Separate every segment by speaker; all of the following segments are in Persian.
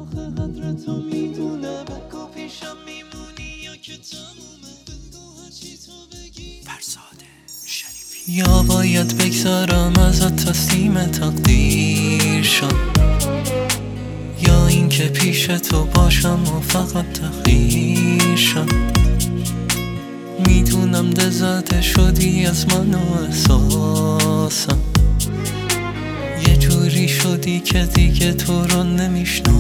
Speaker 1: آخه قدر تو میدونه بگو پیشم میمونی یا که تمومه بگو هرچی تو بگی فرزاده شریفی یا باید بگذارم ازت تسلیم تقدیر شم یا این که پیش تو باشم و فقط تغییر شم میدونم دزده شدی از من و احساسم یه جوری شدی که دیگه تو رو نمیشناسم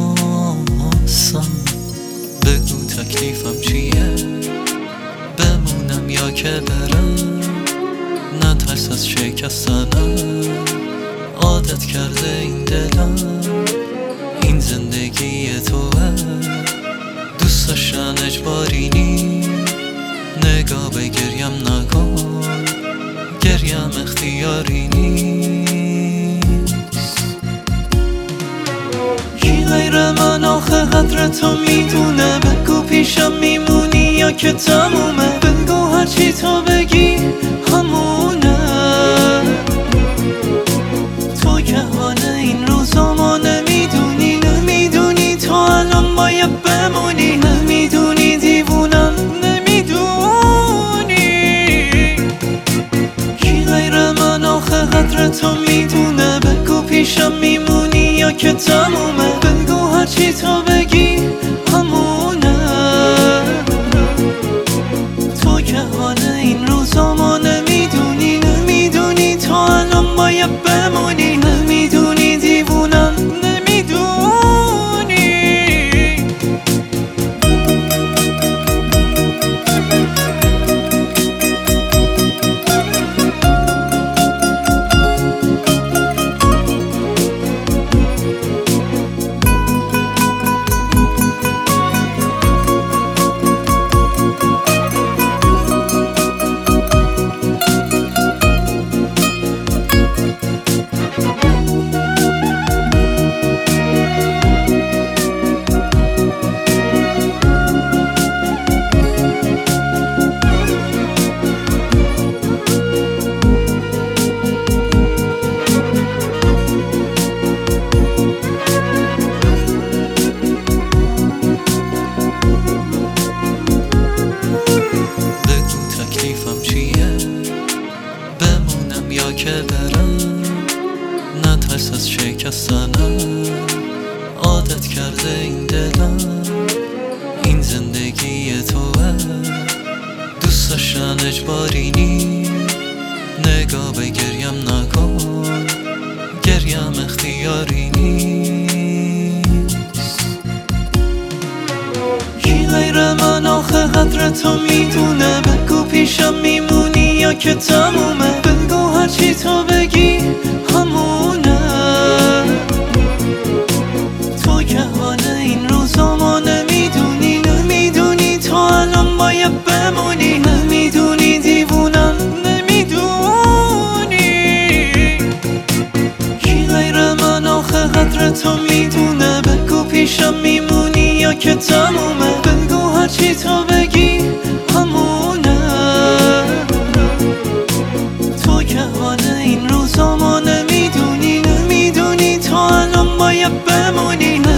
Speaker 1: بگو تکلیفم چیه بمونم یا که برم نترس از شکستنم عادت کرده این دلم این زندگی توه دوست داشتن اجباری نیست نگاه به گریم نکن گریم اختیاری نیست کی غیر من آخه قدر تو میدونه بگو پیشم میمونی یا که تمومه بگو هرچی تو بگی همونه تو که حال این روزا ما نمیدونی تو الان باید بمونی نمیدونی دیوونم قدر تو میدونه بگو پیشم میمونی یا که تمومه بگو هرچی تو بگی همونه تو که حال این روزا ما نمیدونی تو الان باید بمونی نمیدونی دیوونم یا که برم نترس از شکستنم عادت کرده این دلم این زندگی توه دوست داشتن اجباری نیست نگاه به گریم نکن گریم اختیاری نیست کی غیر من آخه قدر تو میدونه بگو پیشم میمونی یا که تمومه بگو هرچی تو بگی همونه تو که حال این روزا ما نمیدونی تو الان باید بمونی نمیدونی دیوونم کی غیر من آخه قدر تو میدونه بگو پیشم میمونی یا که تمومه بگو هرچی تو بگی همونه تو که حال این روزا ما نمیدونی تو الان باید بمونی